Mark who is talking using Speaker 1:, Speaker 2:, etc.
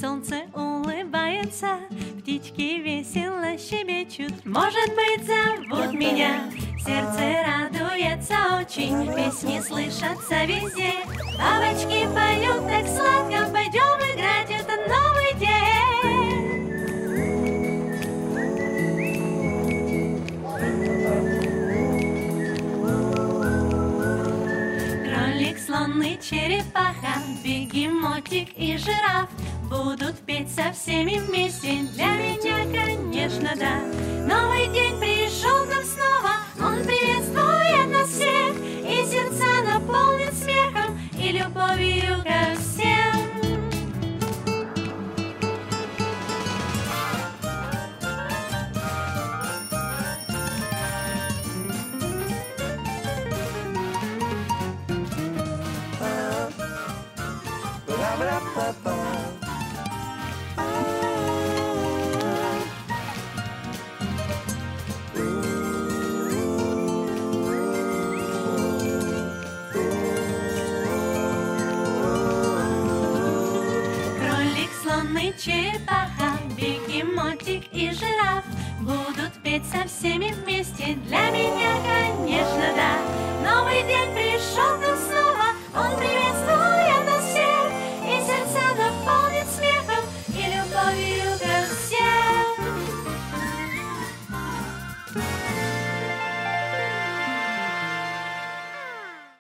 Speaker 1: Солнце улыбается, птички весело щебечут. Может быть, зовут меня, сердце радуется очень, песни слышатся везде, бабочки поют так сладко, пойдем играть, это новый день. Кролик, слон и черепаха, бегемотик и жираф будут петь со всеми вместе. Для меня, конечно, да. Новый день пришел к нам снова, он приветствует нас всех, и сердца наполнит смехом и любовью ко всем. Черепаха, бегемотик и жираф будут петь со всеми вместе. Для меня, конечно, да.